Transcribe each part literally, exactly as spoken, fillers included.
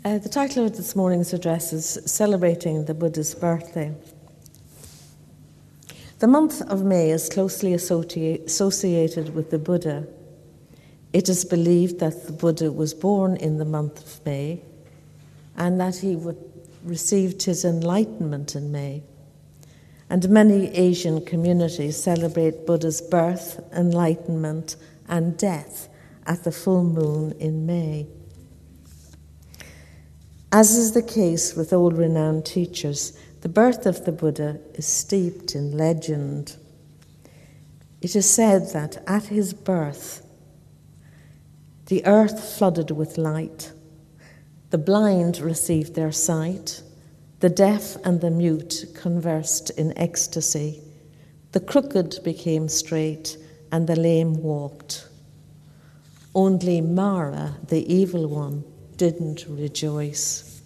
Uh, the title of this morning's address is Celebrating the Buddha's Birthday. The month of May is closely associate, associated with the Buddha. It is believed that the Buddha was born in the month of May and that he would, received his enlightenment in May. And many Asian communities celebrate Buddha's birth, enlightenment, and death at the full moon in May. As is the case with old renowned teachers, the birth of the Buddha is steeped in legend. It is said that at his birth, the earth flooded with light, the blind received their sight, the deaf and the mute conversed in ecstasy, the crooked became straight, and the lame walked. Only Mara, the evil one, didn't rejoice.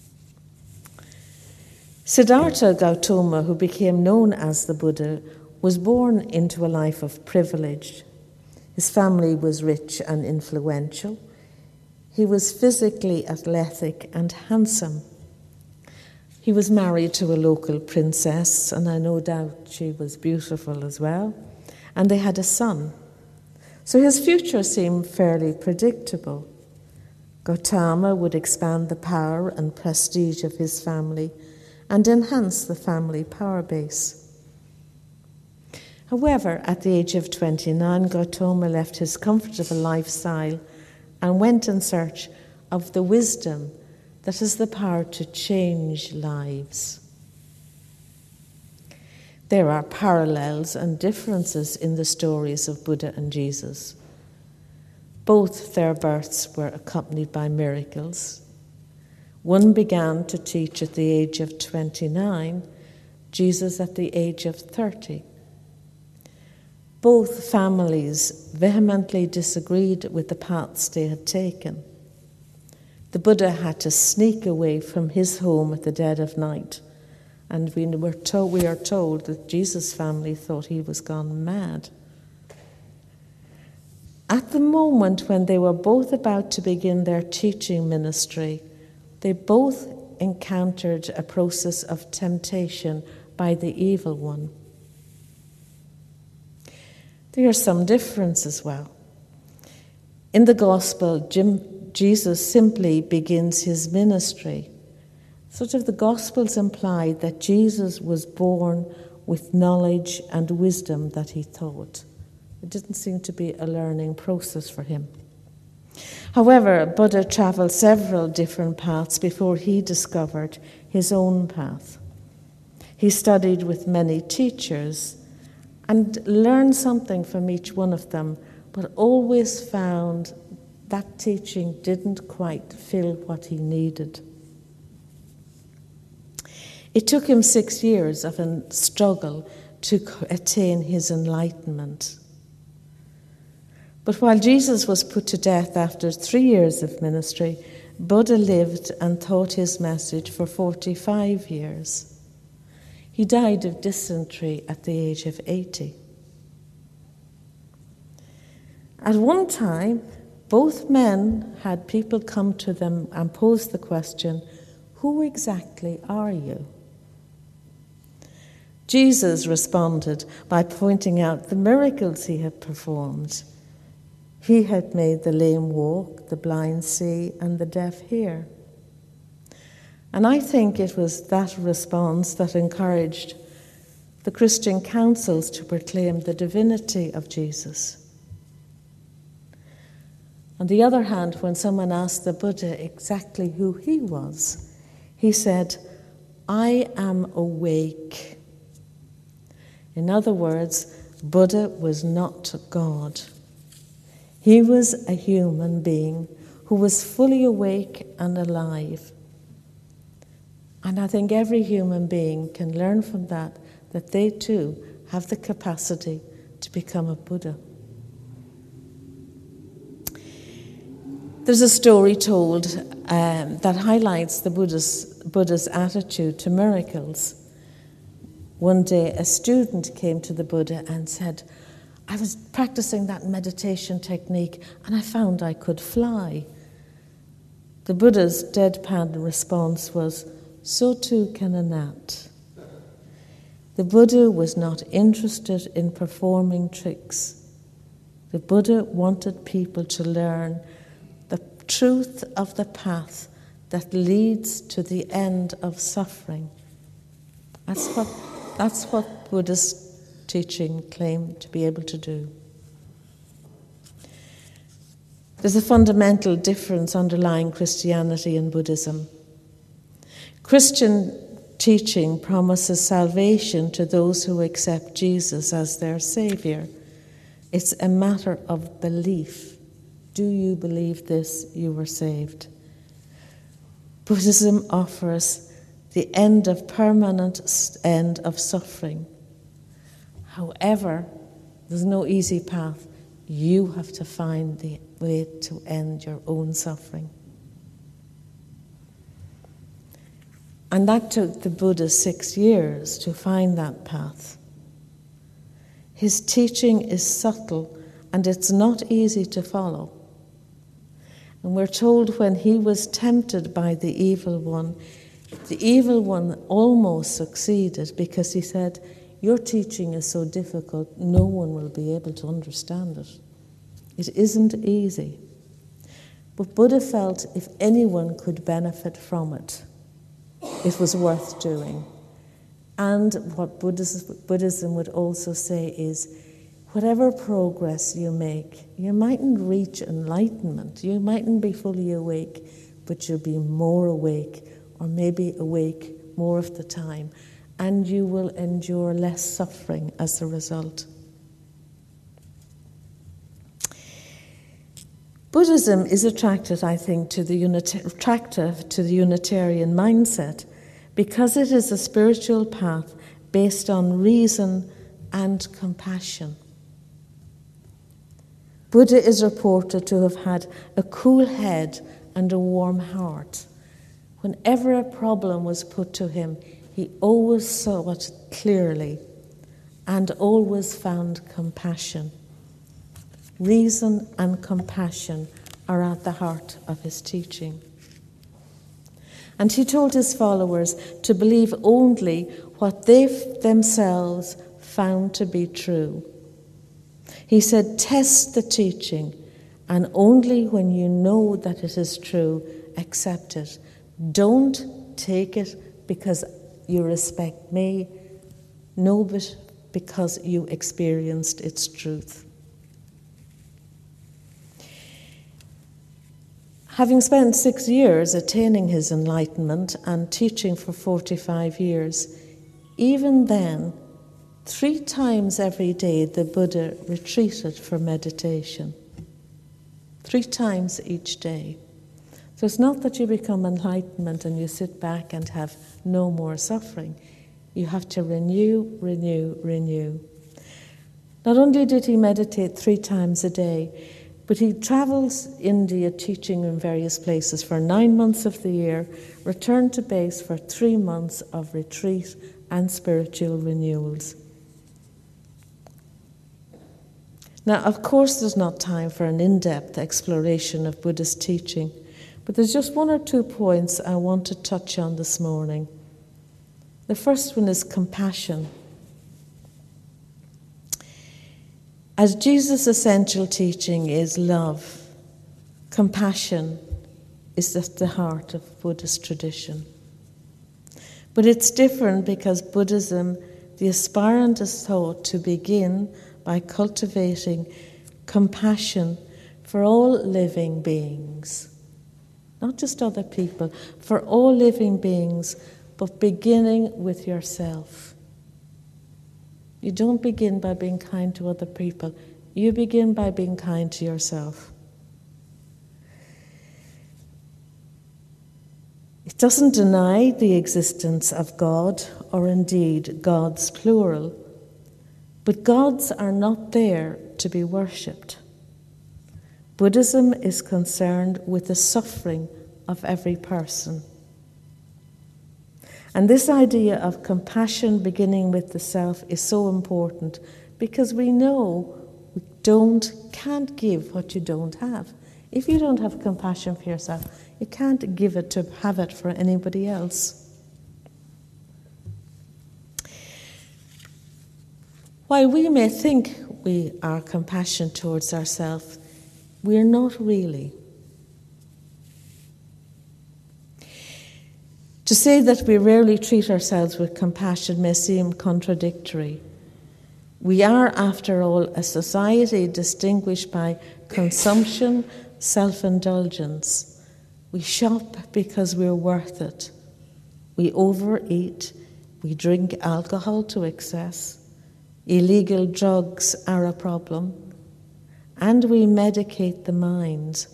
Siddhartha Gautama, who became known as the Buddha, was born into a life of privilege. His family was rich and influential. He was physically athletic and handsome. He was married to a local princess, and I no doubt she was beautiful as well, and they had a son. So his future seemed fairly predictable. Gautama would expand the power and prestige of his family and enhance the family power base. However, at the age of twenty-nine, Gautama left his comfortable lifestyle and went in search of the wisdom that has the power to change lives. There are parallels and differences in the stories of Buddha and Jesus. Both their births were accompanied by miracles. One began to teach at the age of twenty-nine, Jesus at the age of thirty. Both families vehemently disagreed with the paths they had taken. The Buddha had to sneak away from his home at the dead of night, and we were told, we are told that Jesus' family thought he was gone mad. At the moment when they were both about to begin their teaching ministry, they both encountered a process of temptation by the evil one. There are some differences as well. In the Gospel, Jim, Jesus simply begins his ministry. Sort of the Gospels imply that Jesus was born with knowledge and wisdom that he taught. It didn't seem to be a learning process for him. However, Buddha traveled several different paths before he discovered his own path. He studied with many teachers and learned something from each one of them, but always found that teaching didn't quite fill what he needed. It took him six years of a struggle to attain his enlightenment. But while Jesus was put to death after three years of ministry, Buddha lived and taught his message for forty-five years. He died of dysentery at the age of eighty. At one time, both men had people come to them and pose the question, "Who exactly are you?" Jesus responded by pointing out the miracles he had performed. He had made the lame walk, the blind see, and the deaf hear. And I think it was that response that encouraged the Christian councils to proclaim the divinity of Jesus. On the other hand, when someone asked the Buddha exactly who he was, he said, "I am awake." In other words, Buddha was not God. He was a human being who was fully awake and alive. And I think every human being can learn from that, that they too have the capacity to become a Buddha. There's a story told um, that highlights the Buddha's, Buddha's attitude to miracles. One day a student came to the Buddha and said, "I was practicing that meditation technique and I found I could fly." The Buddha's deadpan response was, "So too can a gnat." The Buddha was not interested in performing tricks. The Buddha wanted people to learn the truth of the path that leads to the end of suffering. That's what, that's what Buddha's teaching claimed to be able to do. There's a fundamental difference underlying Christianity and Buddhism. Christian teaching promises salvation to those who accept Jesus as their Savior. It's a matter of belief. Do you believe this? You were saved. Buddhism offers the end of permanent end of suffering. However, there's no easy path. You have to find the way to end your own suffering. And that took the Buddha six years to find that path. His teaching is subtle and it's not easy to follow. And we're told when he was tempted by the evil one, the evil one almost succeeded because he said, "Your teaching is so difficult, no one will be able to understand it. It isn't easy." But Buddha felt if anyone could benefit from it, it was worth doing. And what Buddhism would also say is, whatever progress you make, you mightn't reach enlightenment, you mightn't be fully awake, but you'll be more awake, or maybe awake more of the time, and you will endure less suffering as a result. Buddhism is attracted, I think, to the unita- attractive to the Unitarian mindset because it is a spiritual path based on reason and compassion. Buddha is reported to have had a cool head and a warm heart. Whenever a problem was put to him, he always saw it clearly and always found compassion. Reason and compassion are at the heart of his teaching. And he told his followers to believe only what they themselves found to be true. He said, "Test the teaching, and only when you know that it is true, accept it. Don't take it because you respect me, know it because you experienced its truth." Having spent six years attaining his enlightenment and teaching for forty-five years, even then, three times every day the Buddha retreated for meditation. Three times each day. So it's not that you become enlightenment and you sit back and have no more suffering. You have to renew, renew, renew. Not only did he meditate three times a day, but he travels India teaching in various places for nine months of the year, returned to base for three months of retreat and spiritual renewals. Now, of course, there's not time for an in-depth exploration of Buddhist teaching, but there's just one or two points I want to touch on this morning. The first one is compassion. As Jesus' essential teaching is love, compassion is at the heart of Buddhist tradition. But it's different because Buddhism, the aspirant is taught to begin by cultivating compassion for all living beings. Not just other people, for all living beings, but beginning with yourself. You don't begin by being kind to other people. You begin by being kind to yourself. It doesn't deny the existence of God, or indeed gods plural, but gods are not there to be worshipped. Buddhism is concerned with the suffering of every person. And this idea of compassion beginning with the self is so important because we know we don't, can't give what you don't have. If you don't have compassion for yourself, you can't give it to have it for anybody else. While we may think we are compassionate towards ourselves, we are not really. To say that we rarely treat ourselves with compassion may seem contradictory. We are, after all, a society distinguished by consumption, self-indulgence. We shop because we're worth it. We overeat. We drink alcohol to excess. Illegal drugs are a problem. And we medicate the mind.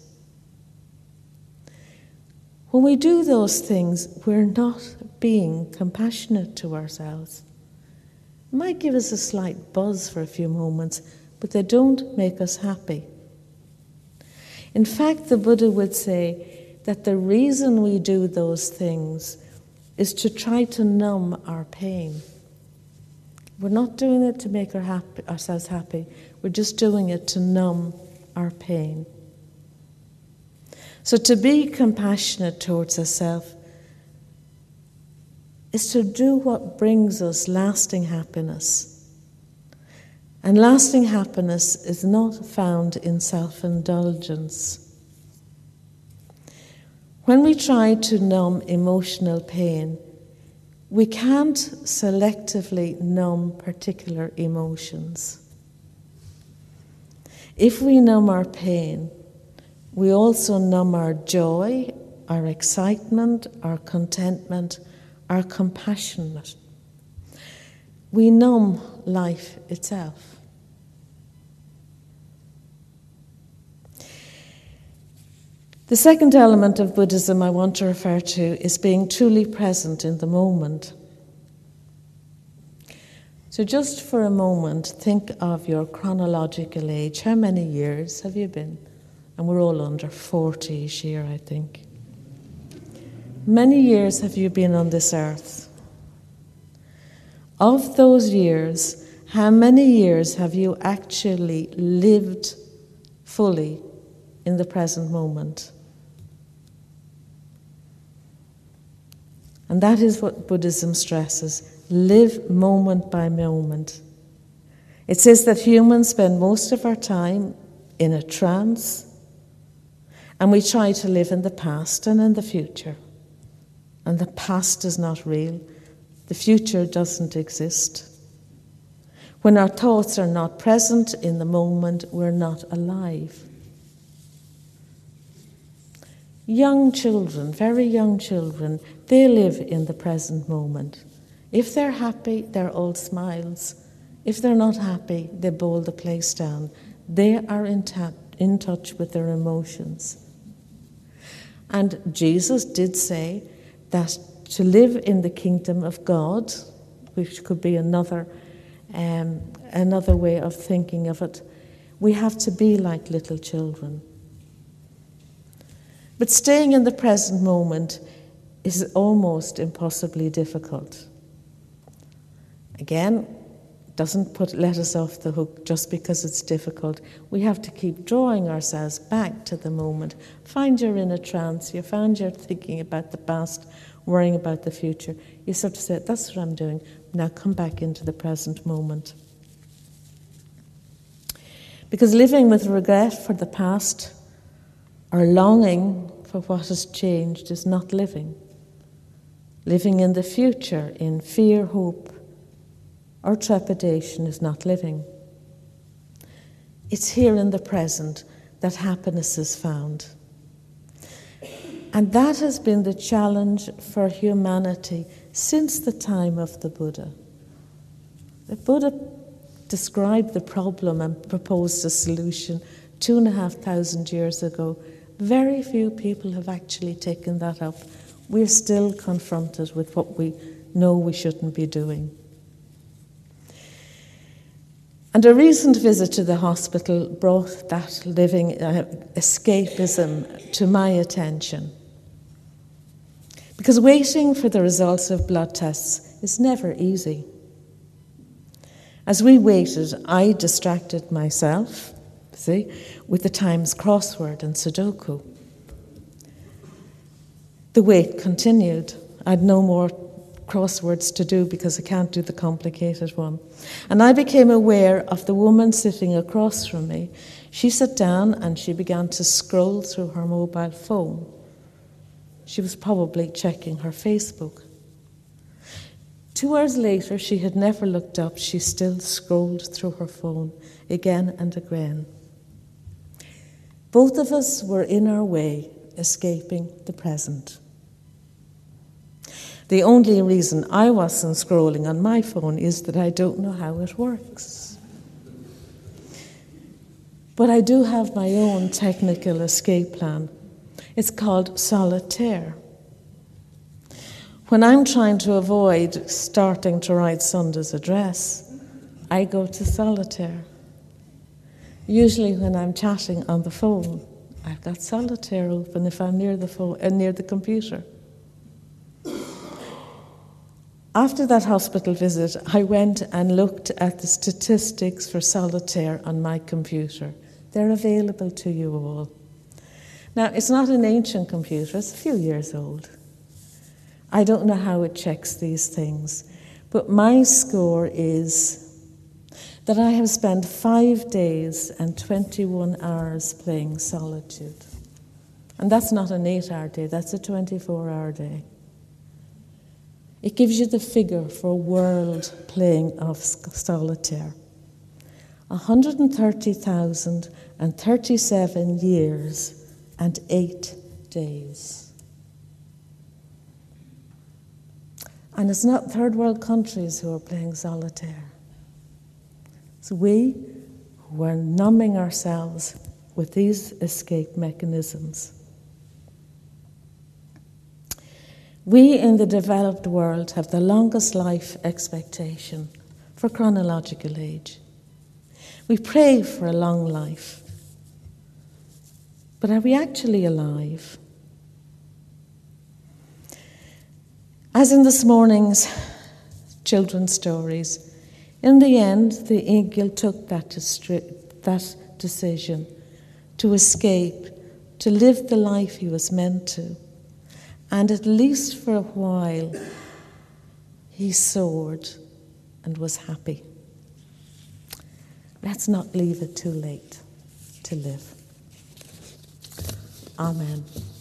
When we do those things, we're not being compassionate to ourselves. It might give us a slight buzz for a few moments, but they don't make us happy. In fact, the Buddha would say that the reason we do those things is to try to numb our pain. We're not doing it to make our happy, ourselves happy. We're just doing it to numb our pain. So to be compassionate towards ourselves is to do what brings us lasting happiness. And lasting happiness is not found in self-indulgence. When we try to numb emotional pain, we can't selectively numb particular emotions. If we numb our pain, we also numb our joy, our excitement, our contentment, our compassion. We numb life itself. The second element of Buddhism I want to refer to is being truly present in the moment. So just for a moment, think of your chronological age. How many years have you been? And we're all under forty each year, I think. Many years have you been on this earth? Of those years, how many years have you actually lived fully in the present moment? And that is what Buddhism stresses. Live moment by moment. It says that humans spend most of our time in a trance, and we try to live in the past and in the future. And the past is not real. The future doesn't exist. When our thoughts are not present in the moment, we're not alive. Young children, very young children, they live in the present moment. If they're happy, they're all smiles. If they're not happy, they bowl the place down. They are in, ta- in touch with their emotions. And Jesus did say that to live in the kingdom of God, which could be another, um, another way of thinking of it, we have to be like little children. But staying in the present moment is almost impossibly difficult. Again, doesn't put let us off the hook just because it's difficult. We have to keep drawing ourselves back to the moment. Find you're in a trance, you find you're thinking about the past, worrying about the future. You sort of say, that's what I'm doing. Now come back into the present moment. Because living with regret for the past or longing for what has changed is not living. Living in the future in fear, hope, or trepidation is not living. It's here in the present that happiness is found. And that has been the challenge for humanity since the time of the Buddha. The Buddha described the problem and proposed a solution two and a half thousand years ago. Very few people have actually taken that up. We're still confronted with what we know we shouldn't be doing. And a recent visit to the hospital brought that living uh, escapism to my attention. Because waiting for the results of blood tests is never easy. As we waited, I distracted myself, see, with the Times crossword and Sudoku. The wait continued. I had no more crosswords to do because I can't do the complicated one. And I became aware of the woman sitting across from me. She sat down and she began to scroll through her mobile phone. She was probably checking her Facebook. Two hours later, she had never looked up. She still scrolled through her phone again and again. Both of us were in our way, escaping the present. The only reason I wasn't scrolling on my phone is that I don't know how it works. But I do have my own technical escape plan. It's called Solitaire. When I'm trying to avoid starting to write Sunday's address, I go to Solitaire. Usually when I'm chatting on the phone, I've got Solitaire open if I'm near the phone, uh, near the computer. After that hospital visit, I went and looked at the statistics for Solitaire on my computer. They're available to you all. Now, it's not an ancient computer, it's a few years old. I don't know how it checks these things, but my score is that I have spent five days and twenty-one hours playing Solitude. And that's not an eight-hour day, that's a twenty-four hour day. It gives you the figure for world playing of Solitaire. one hundred thirty thousand thirty-seven years and eight days. And it's not third world countries who are playing Solitaire. It's we who are numbing ourselves with these escape mechanisms. We in the developed world have the longest life expectation for chronological age. We pray for a long life. But are we actually alive? As in this morning's children's stories, in the end, the eagle took that, distri- that decision to escape, to live the life he was meant to. And at least for a while, he soared and was happy. Let's not leave it too late to live. Amen.